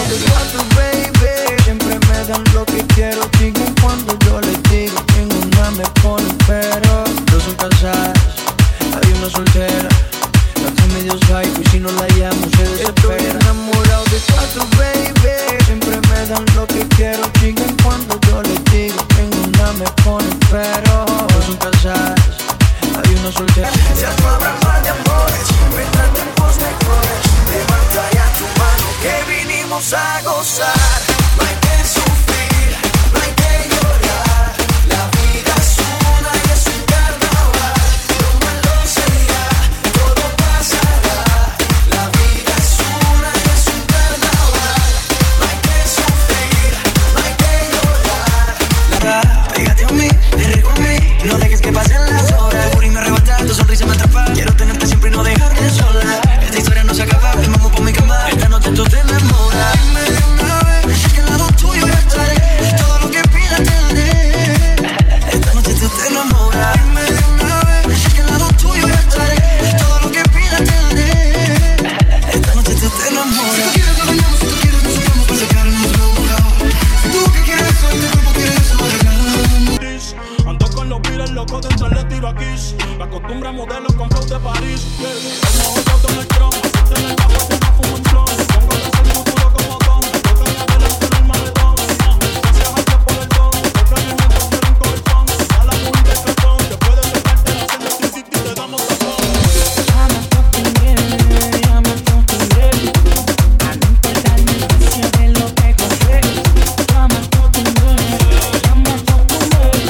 enamorado de cuatro, baby. Siempre me dan lo que quiero, chiquen cuando yo les digo. Ninguna me pone pero. Dos son casadas, hay una soltera. La tiene medio psycho y si no la llamo se desespera. Estoy enamorado de cuatro, baby. Siempre me dan lo que quiero, chiquen cuando yo les digo. Ninguna me pone pero. Dos son casadas, hay una soltera. Ya no habrá más de amores, vendrán tiempos mejores. Levanta ya tu mano que vinimos a gozar. No hay que sufrir, no hay que llorar. La vida es una y es un carnaval. Lo malo será, todo pasará. La vida es una y es un carnaval. No hay que sufrir, no hay que llorar. Pégate a mí, te riego a mí. No dejes que pasen las horas. Por me arrebata, tu sonrisa me atrapa. Quiero tenerte siempre y no dejarte sola. Esta historia no se acaba, el mambo por mi cama. Esta noche tú te enamoras. Dime de una vez que al lado tuyo ya estaré. Todo lo que pidas te daré. Esta noche tú te enamoras. Dime de una vez que al lado tuyo ya estaré. Todo lo que pidas te daré. Esta noche tú te enamoras. Si tú quieres lo bailamos, si tú quieres nos sacamos para sacarnos lo mojado. Si tú que quieres eso y tu cuerpo quiere eso, arreglamos. Ando con los pires locos dentro le tiro a Kiss. La costumbre a modelos con flow de París. El mejor auto en el cromo, siente en el bajo, se me fumo un clon. Pongo el músculo como don, toca mi adelante en el maletón. Gracias a Dios por el don, los movimientos quieren coger fun. A la mujer de cartón, después de sacarte la haciendo TCT te damos tazón. I'm a fucking ready, I'm a fucking ready. A no importar el precio de lo que compré. I'm a fucking ready, I'm a fucking ready.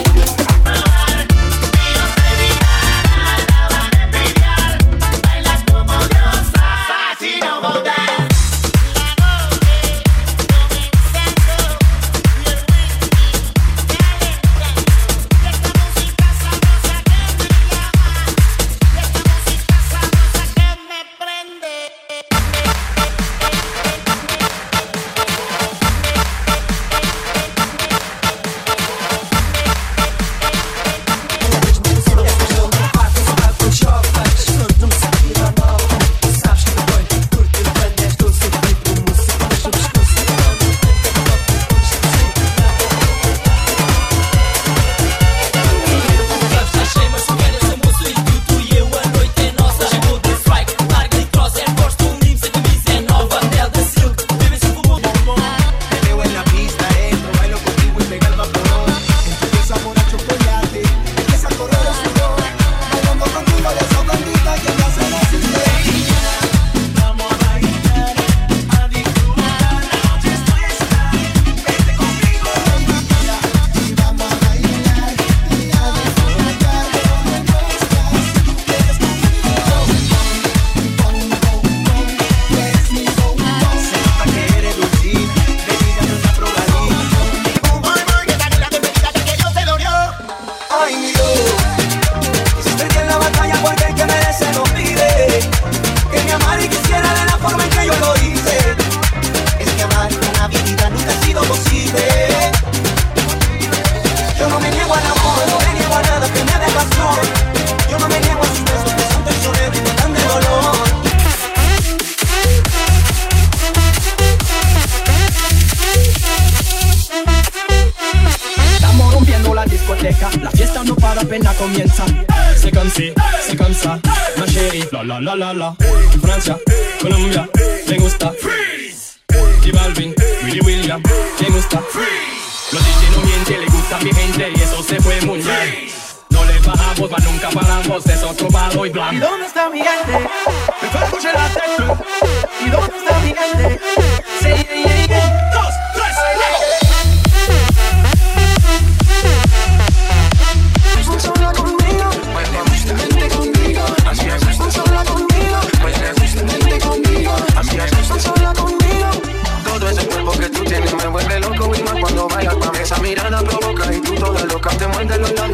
Bailas como diosa, fácil no volver. La fiesta no para, apenas comienza. C'est comme si, c'est comme ça, ma chérie. La la la la la. Francia, Colombia, me gusta. Freeze. Y Balvin, Willy William, me gusta. Freeze. Los DJ no mienten, le gusta a mi gente y eso se fue muy bien. No le bajamos, mas nunca paramos, es otro palo y blanco. ¿Y dónde está mi gente? Me fue a escuchar la tecla. ¿Y dónde está mi gente? Sí, yeah, yeah. 2, 3, Sola conmigo, vente conmigo. Así es. Sola conmigo, vente conmigo. Así es. Sola conmigo. Todo ese cuerpo que tú tienes me vuelve loco y más cuando bailas, mami. Esa mirada provoca y tú toda loca te muerde los labios.